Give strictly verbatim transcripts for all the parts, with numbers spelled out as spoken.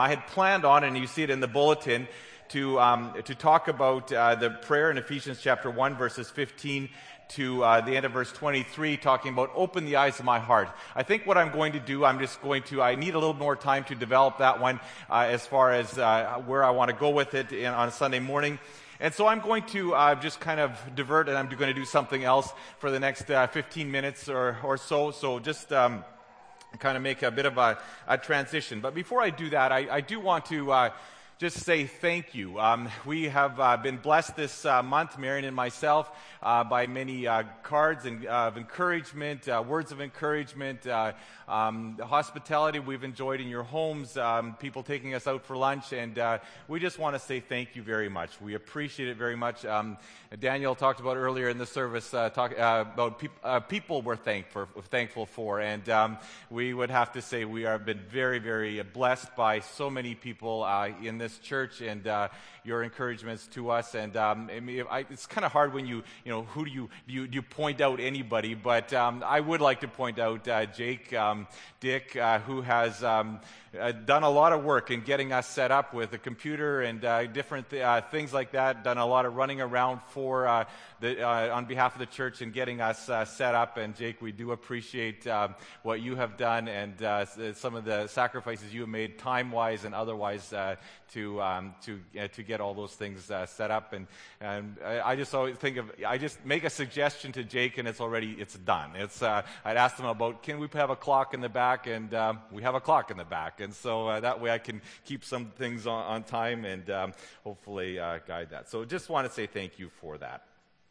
I had planned on, and you see it in the bulletin, to um, to talk about uh, the prayer in Ephesians chapter one, verses fifteen to uh, the end of verse twenty-three, talking about open the eyes of my heart. I think what I'm going to do, I'm just going to, I need a little more time to develop that one uh, as far as uh, where I want to go with it in, on a Sunday morning. And so I'm going to uh, just kind of divert, and I'm going to do something else for the next uh, fifteen minutes or, or so. So just um, kind of make a bit of a, a transition. But before I do that, I, I do want to uh, just say thank you. Um, we have uh, been blessed this uh, month, Marion and myself, uh, by many uh, cards and, uh, of encouragement, uh, words of encouragement, uh, um, the hospitality we've enjoyed in your homes, um, people taking us out for lunch, and uh, we just want to say thank you very much. We appreciate it very much. Um, Daniel talked about earlier in the service uh, talk, uh, about peop- uh, people we're thankful, thankful for, and um, we would have to say we have been very, very blessed by so many people uh, in this church, and uh, your encouragements to us. And um, I mean, I, it's kind of hard when you, you know, who do you do you, do you point out anybody? But um, I would like to point out uh, Jake, um, Dick, uh, who has um, uh, done a lot of work in getting us set up with a computer and uh, different th- uh, things like that. Done a lot of running around for uh, the uh, on behalf of the church and getting us uh, set up. And Jake, we do appreciate um, what you have done and uh, some of the sacrifices you have made, time-wise and otherwise, uh, to um, to uh, to get all those things uh, set up. And and I just always think of I just make a suggestion to Jake and it's already it's done. It's uh, I'd asked him about, can we have a clock in the back, and um, we have a clock in the back, and so uh, that way I can keep some things on, on time and um, hopefully uh, guide that. So just want to say thank you for that.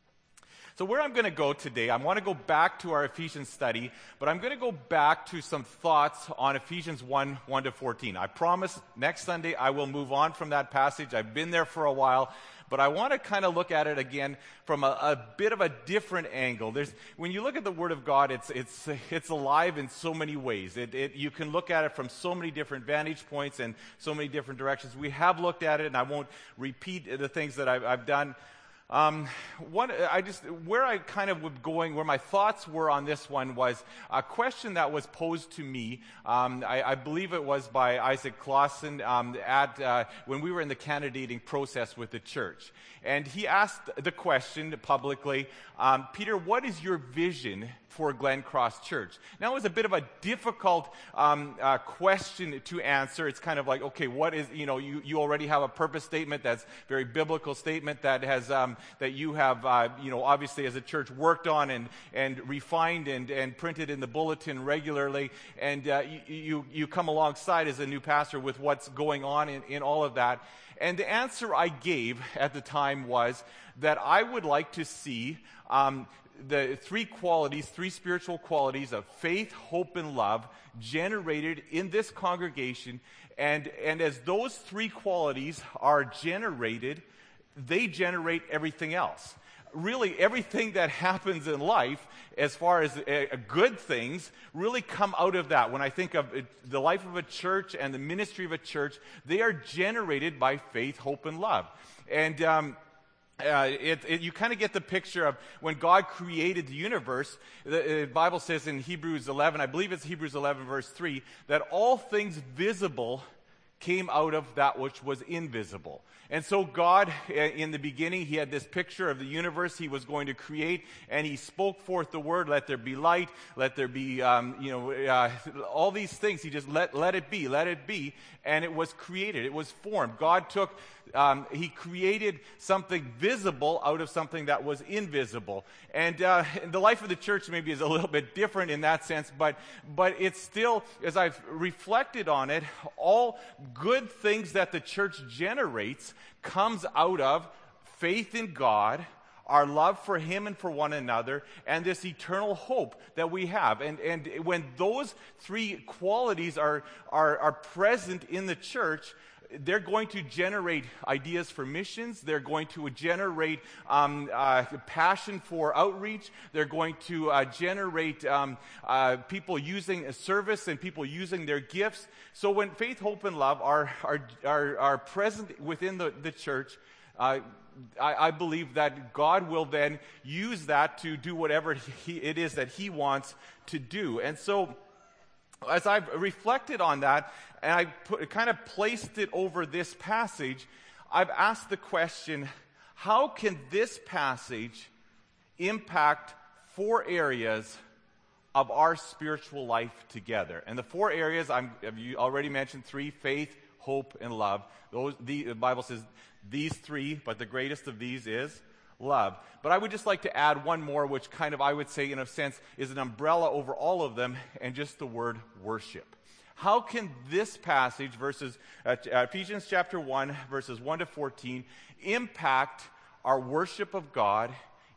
So where I'm going to go today, I want to go back to our Ephesians study, but I'm going to go back to some thoughts on Ephesians one, one to fourteen. I promise next Sunday I will move on from that passage. I've been there for a while, but I want to kind of look at it again from a, a bit of a different angle. There's, when you look at the Word of God, it's it's it's alive in so many ways. It, it, you can look at it from so many different vantage points and so many different directions. We have looked at it, and I won't repeat the things that I've, I've done. Um, what I just where I kind of was going, where my thoughts were on this one was a question that was posed to me. Um, I, I believe it was by Isaac Clausen um, at uh, when we were in the candidating process with the church, and he asked the question publicly, um, Peter, what is your vision for Glen Cross Church? Now, it was a bit of a difficult um, uh, question to answer. It's kind of like, okay, what is, you know, you, you already have a purpose statement that's very biblical statement that has, um, that you have, uh, you know, obviously as a church worked on and, and refined and, and printed in the bulletin regularly. And uh, you, you, you come alongside as a new pastor with what's going on in, in all of that. And the answer I gave at the time was that I would like to see um, the three qualities, three spiritual qualities of faith, hope, and love generated in this congregation. And, and as those three qualities are generated, they generate everything else. Really, everything that happens in life, as far as uh, good things, really come out of that. When I think of it, the life of a church and the ministry of a church, they are generated by faith, hope, and love. And um, Uh, it, it, you kind of get the picture of when God created the universe. The, the Bible says in Hebrews eleven, I believe it's Hebrews eleven verse three, that all things visible came out of that which was invisible. And so God, in the beginning, he had this picture of the universe he was going to create, and he spoke forth the word, let there be light, let there be, um, you know, uh, all these things. He just let, let it be, let it be, and it was created. It was formed. God took, um, he created something visible out of something that was invisible. And uh, the life of the church maybe is a little bit different in that sense, but, but it's still, as I've reflected on it, all good things that the church generates comes out of faith in God, our love for him and for one another, and this eternal hope that we have. And and when those three qualities are are, are present in the church, they're going to generate ideas for missions. They're going to generate um, uh, passion for outreach. They're going to uh, generate um, uh, people using a service and people using their gifts. So when faith, hope, and love are are are, are present within the, the church, uh, I, I believe that God will then use that to do whatever he, it is that he wants to do. And so as I've reflected on that, and I put, kind of placed it over this passage, I've asked the question, how can this passage impact four areas of our spiritual life together? And the four areas, I'm, you already mentioned three: faith, hope, and love. Those, the, the Bible says these three, but the greatest of these is love. But I would just like to add one more, which kind of, I would say, in a sense, is an umbrella over all of them, and just the word worship. How can this passage, verses uh, Ephesians chapter one, verses one to fourteen, impact our worship of God,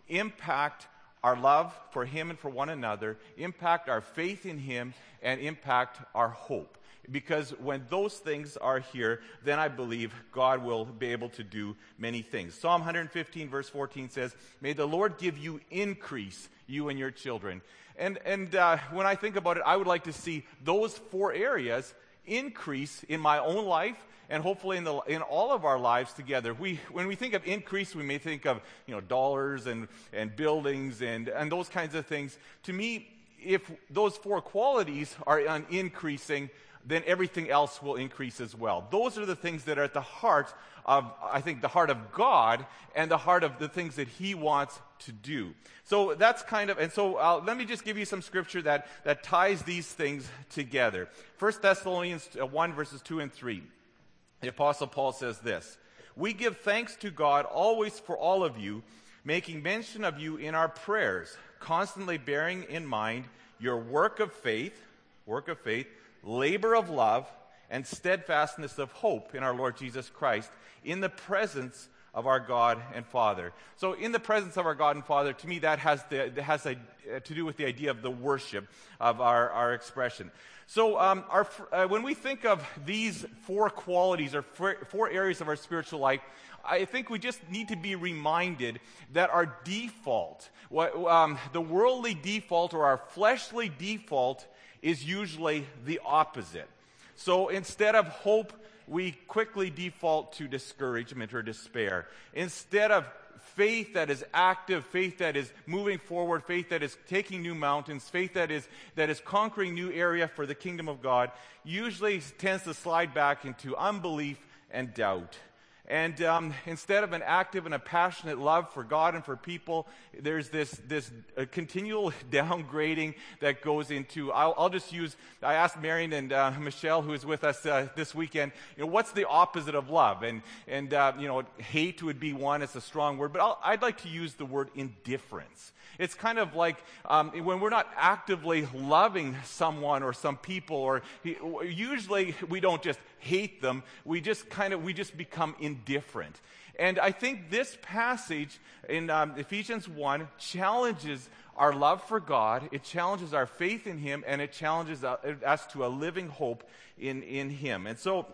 impact our love for Him and for one another, impact our faith in Him, and impact our hope? Because when those things are here, then I believe God will be able to do many things. Psalm one fifteen verse fourteen says, "May the Lord give you increase, you and your children." And, and uh, when I think about it, I would like to see those four areas increase in my own life, and hopefully in the in all of our lives together. We when we think of increase, we may think of, you know, dollars and, and buildings and, and those kinds of things. To me, if those four qualities are un- increasing, then everything else will increase as well. Those are the things that are at the heart of, I think, the heart of God and the heart of the things that He wants to do. So that's kind of, and so uh, let me just give you some scripture that, that ties these things together. First Thessalonians one, verses two and three. The Apostle Paul says this: "We give thanks to God always for all of you, making mention of you in our prayers, constantly bearing in mind your work of faith, work of faith, labor of love, and steadfastness of hope in our Lord Jesus Christ, in the presence of our God and Father." So in the presence of our God and Father, to me, that has, the, that has a, uh, to do with the idea of the worship of our, our expression. So um, our, uh, when we think of these four qualities or four, four areas of our spiritual life, I think we just need to be reminded that our default, what, um, the worldly default or our fleshly default, is usually the opposite. So instead of hope, we quickly default to discouragement or despair. Instead of faith that is active, faith that is moving forward, faith that is taking new mountains, faith that is that is conquering new area for the kingdom of God, usually tends to slide back into unbelief and doubt. And um, instead of an active and a passionate love for God and for people, there's this this uh, continual downgrading that goes into. I'll, I'll just use. I asked Marion and uh, Michelle, who is with us uh, this weekend, you know, what's the opposite of love? And and uh, you know, hate would be one. It's a strong word, but I'll, I'd like to use the word indifference. It's kind of like um, when we're not actively loving someone or some people, or usually we don't just hate them. We just kind of we just become indifferent. And I think this passage in um, Ephesians one challenges our love for God. It challenges our faith in Him, and it challenges us to a living hope in in Him. And so,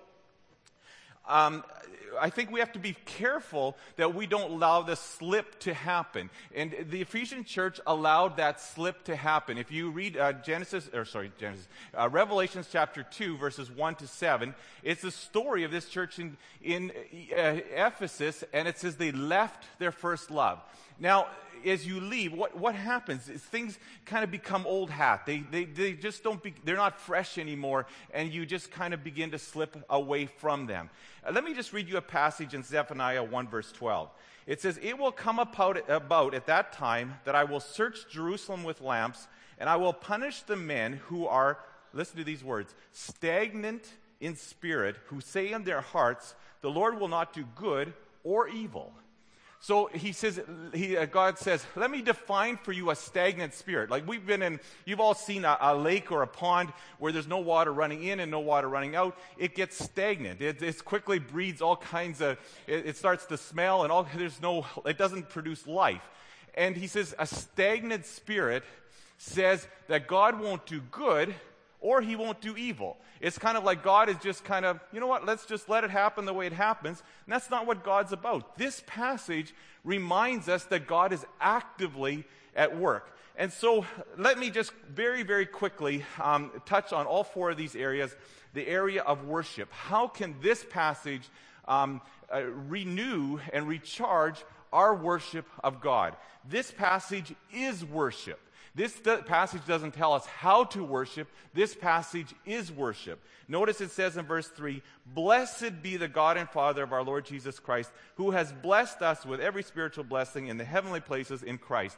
Um, I think we have to be careful that we don't allow the slip to happen. And the Ephesian church allowed that slip to happen. If you read uh, Genesis, or sorry, Genesis, uh, Revelations chapter two, verses one to seven, it's the story of this church in, in uh, Ephesus, and it says they left their first love. Now, as you leave, what, what happens is things kind of become old hat. They, they, they just don't, be, they're not fresh anymore, and you just kind of begin to slip away from them. Uh, let me just read you a passage in Zephaniah one, verse twelve. It says, "It will come about, about at that time that I will search Jerusalem with lamps, and I will punish the men who are," listen to these words, "stagnant in spirit, who say in their hearts, the Lord will not do good or evil." So he says, he, uh, God says, let me define for you a stagnant spirit. Like we've been in, you've all seen a, a lake or a pond where there's no water running in and no water running out. It gets stagnant. It, it quickly breeds all kinds of, it, it starts to smell and all, there's no, it doesn't produce life. And he says, a stagnant spirit says that God won't do good or He won't do evil. It's kind of like God is just kind of, you know what, let's just let it happen the way it happens. And that's not what God's about. This passage reminds us that God is actively at work. And so let me just very, very quickly um, touch on all four of these areas. The area of worship. How can this passage um, uh, renew and recharge our worship of God? This passage is worship. This th- passage doesn't tell us how to worship. This passage is worship. Notice it says in verse three, "Blessed be the God and Father of our Lord Jesus Christ, who has blessed us with every spiritual blessing in the heavenly places in Christ."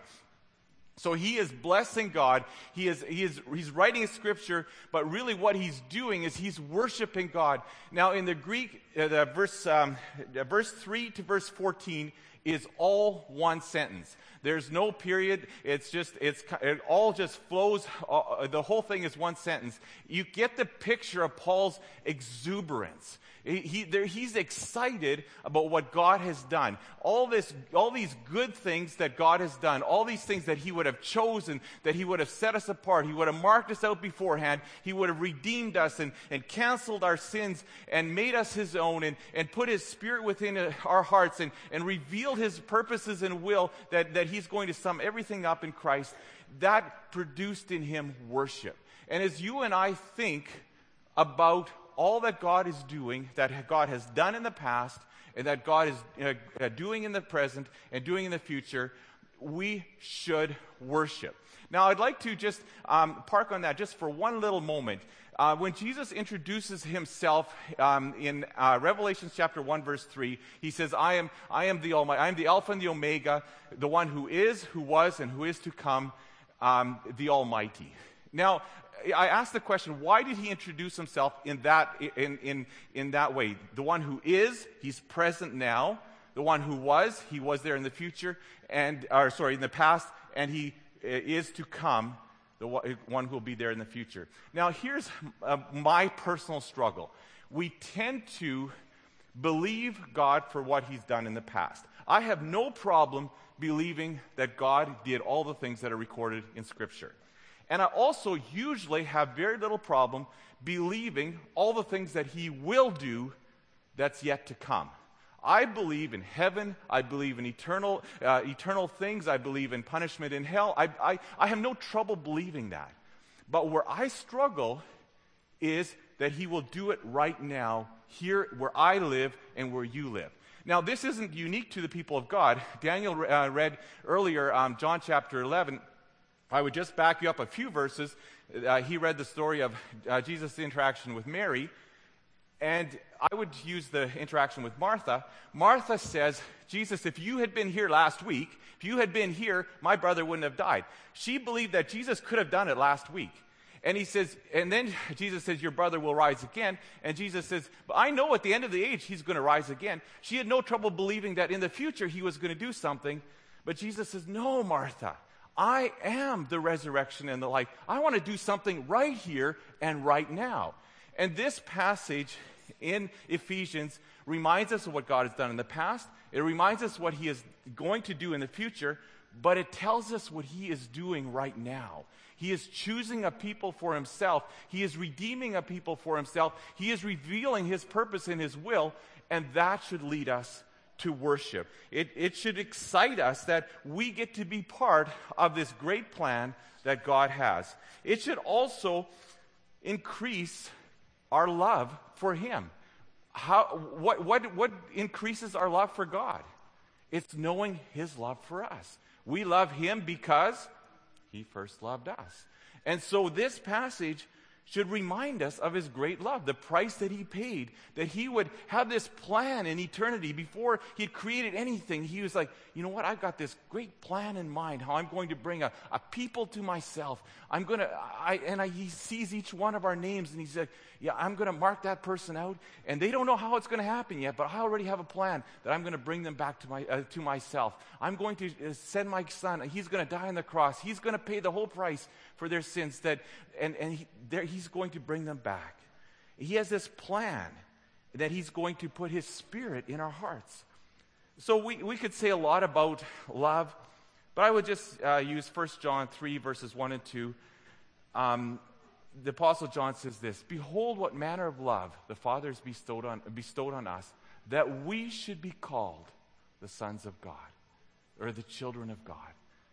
So he is blessing God. He is, he is, he's writing a scripture, but really what he's doing is he's worshiping God. Now in the Greek, uh, the verse, um, uh, verse three to verse fourteen is all one sentence. There's no period. It's just, it's, it all just flows. Uh, the whole thing is one sentence. You get the picture of Paul's exuberance. He, he, there, he's excited about what God has done. All this, all these good things that God has done, all these things that he would have chosen, that he would have set us apart, he would have marked us out beforehand, he would have redeemed us and, and canceled our sins and made us his own and, and put his spirit within our hearts and, and revealed his purposes and will that, that he's going to sum everything up in Christ. That produced in him worship. And as you and I think about all that God is doing, that God has done in the past, and that God is uh, doing in the present and doing in the future, we should worship. Now, I'd like to just um, park on that just for one little moment. Uh, when Jesus introduces himself um, in uh, Revelation chapter one, verse three, he says, I am, I am the Almighty, I am the Alpha and the Omega, the one who is, who was, and who is to come, um, the Almighty. Now, I asked the question, why did he introduce himself in that, in, in, in that way? The one who is, he's present now. The one who was, he was there in the future, and, or sorry, in the past, and he is to come, the one who will be there in the future. Now, here's uh, my personal struggle. We tend to believe God for what he's done in the past. I have no problem believing that God did all the things that are recorded in Scripture. And I also usually have very little problem believing all the things that he will do that's yet to come. I believe in heaven. I believe in eternal uh, eternal things. I believe in punishment in hell. I, I, I have no trouble believing that. But where I struggle is that he will do it right now, here where I live and where you live. Now, this isn't unique to the people of God. Daniel uh, read earlier um, John chapter eleven. I would just back you up a few verses. Uh, he read the story of uh, Jesus' interaction with Mary, and I would use the interaction with Martha. Martha says, Jesus, if you had been here last week, if you had been here, my brother wouldn't have died. She believed that Jesus could have done it last week. And he says, and then Jesus says, your brother will rise again. And Jesus says, but I know at the end of the age he's going to rise again. She had no trouble believing that in the future he was going to do something. But Jesus says, no, Martha. I am the resurrection and the life. I want to do something right here and right now. And this passage in Ephesians reminds us of what God has done in the past. It reminds us what he is going to do in the future, but it tells us what he is doing right now. He is choosing a people for himself. He is redeeming a people for himself. He is revealing his purpose and his will, and that should lead us to worship. It, it should excite us that we get to be part of this great plan that God has. It should also increase our love for him. How, what, what, what increases our love for God? It's knowing his love for us. We love him because he first loved us. And so this passage should remind us of his great love, the price that he paid, that he would have this plan in eternity. Before he had created anything, he was like, you know what, I've got this great plan in mind, how I'm going to bring a, a people to myself. I'm going to, I, and I, he sees each one of our names, and he's like, yeah, I'm going to mark that person out, and they don't know how it's going to happen yet, but I already have a plan that I'm going to bring them back to my uh, to myself. I'm going to uh, send my son, and he's going to die on the cross. He's going to pay the whole price for their sins, that, and, and he, there, he's going to bring them back. He has this plan that he's going to put his spirit in our hearts. So we, we could say a lot about love, but I would just uh, use First John three, verses one and two. Um, the Apostle John says this, behold what manner of love the Father has bestowed on, bestowed on us, that we should be called the sons of God, or the children of God.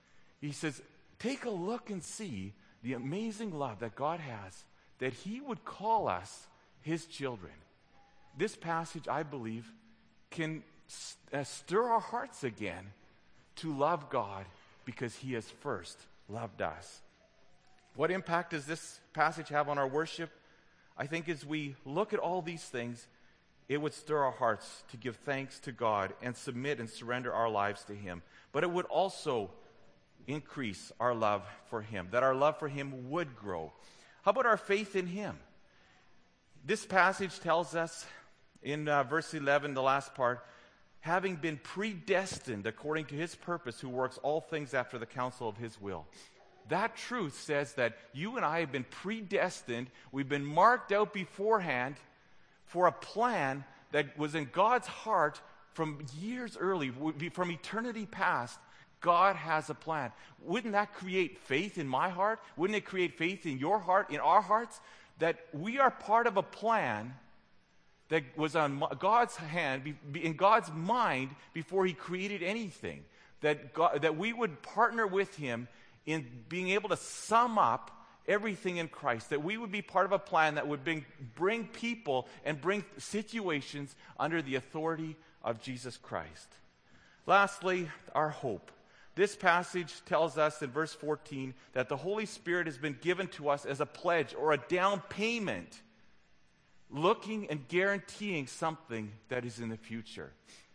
He says, take a look and see the amazing love that God has, that he would call us his children. This passage, I believe, can st- uh, stir our hearts again to love God because he has first loved us. What impact does this passage have on our worship? I think as we look at all these things, it would stir our hearts to give thanks to God and submit and surrender our lives to Him. But it would also increase our love for Him, that our love for Him would grow. How about our faith in Him? This passage tells us in uh, verse eleven, the last part, having been predestined according to His purpose, who works all things after the counsel of His will. That truth says that you and I have been predestined. We've been marked out beforehand for a plan that was in God's heart from years early, from eternity past. God has a plan. Wouldn't that create faith in my heart? Wouldn't it create faith in your heart, in our hearts, that we are part of a plan that was on God's hand, in God's mind before He created anything? That God, that we would partner with Him in being able to sum up everything in Christ, that we would be part of a plan that would bring, bring people and bring situations under the authority of Jesus Christ. Lastly, our hope. This passage tells us in verse fourteen that the Holy Spirit has been given to us as a pledge or a down payment, looking and guaranteeing something that is in the future.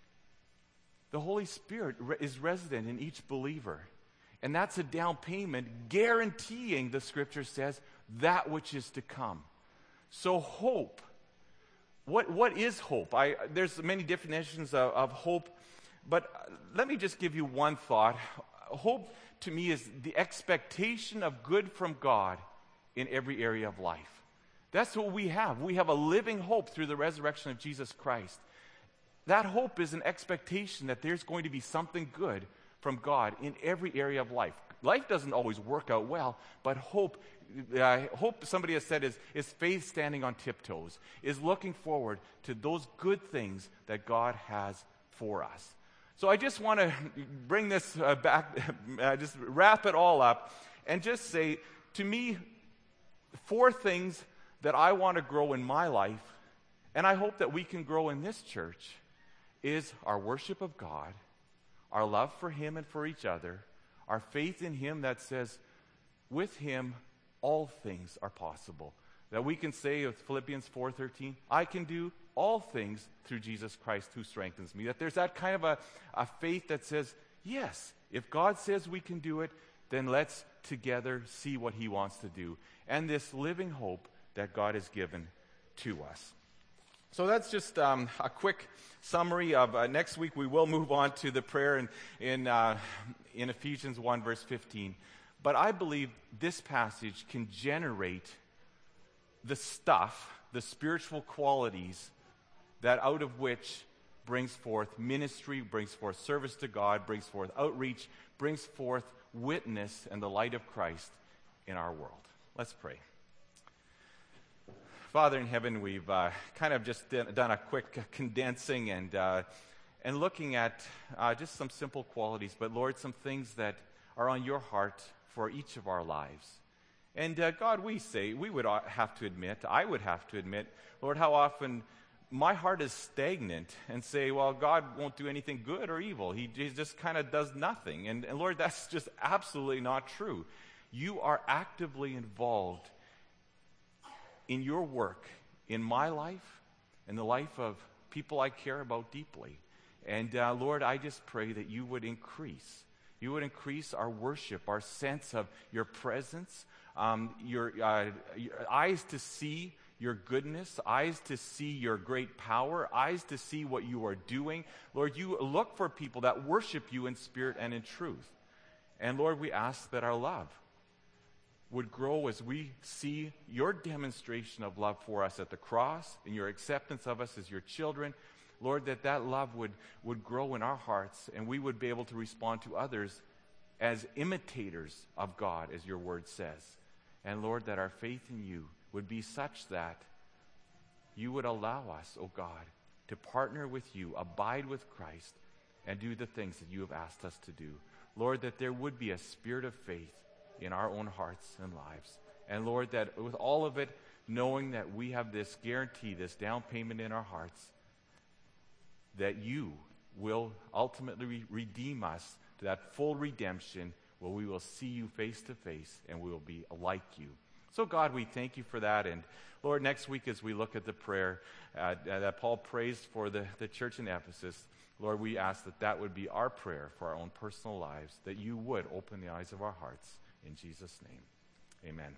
The Holy Spirit re- is resident in each believer. And that's a down payment guaranteeing, the Scripture says, that which is to come. So hope. What, what is hope? I, there's many definitions of, of hope, but let me just give you one thought. Hope to me is the expectation of good from God in every area of life. That's what we have. We have a living hope through the resurrection of Jesus Christ. That hope is an expectation that there's going to be something good from God in every area of life. Life doesn't always work out well, but hope, uh, hope somebody has said, is, is faith standing on tiptoes, is looking forward to those good things that God has for us. So I just want to bring this uh, back, uh, just wrap it all up, and just say, to me, four things that I want to grow in my life, and I hope that we can grow in this church, is our worship of God, our love for Him and for each other, our faith in Him that says, with Him, all things are possible. That we can say with Philippians four thirteen, I can do all things through Jesus Christ who strengthens me. That there's that kind of a, a faith that says, yes, if God says we can do it, then let's together see what He wants to do. And this living hope that God has given to us. So that's just um, a quick summary of uh, next week. We will move on to the prayer in in, uh, in Ephesians one, verse fifteen. But I believe this passage can generate the stuff, the spiritual qualities, that out of which brings forth ministry, brings forth service to God, brings forth outreach, brings forth witness and the light of Christ in our world. Let's pray. Father in heaven, we've uh, kind of just done a quick condensing and uh, and looking at uh, just some simple qualities, but Lord, some things that are on your heart for each of our lives. And uh, God, we say, we would have to admit, I would have to admit, Lord, how often my heart is stagnant and say, well, God won't do anything good or evil. He, he just kind of does nothing. And, and Lord, that's just absolutely not true. You are actively involved in your work, in my life, in the life of people I care about deeply. And uh, Lord, I just pray that you would increase. You would increase our worship, our sense of your presence, um, your, uh, your eyes to see your goodness, eyes to see your great power, eyes to see what you are doing. Lord, you look for people that worship you in spirit and in truth. And Lord, we ask that our love would grow as we see your demonstration of love for us at the cross and your acceptance of us as your children. Lord, that that love would, would grow in our hearts and we would be able to respond to others as imitators of God, as your word says. And Lord, that our faith in you would be such that you would allow us, oh God, to partner with you, abide with Christ, and do the things that you have asked us to do. Lord, that there would be a spirit of faith in our own hearts and lives. And Lord, that with all of it, knowing that we have this guarantee, this down payment in our hearts, that you will ultimately re- redeem us to that full redemption where we will see you face to face and we will be like you. So God, we thank you for that. And Lord, next week as we look at the prayer uh, that Paul prays for the, the church in Ephesus, Lord, we ask that that would be our prayer for our own personal lives, that you would open the eyes of our hearts. In Jesus' name, amen.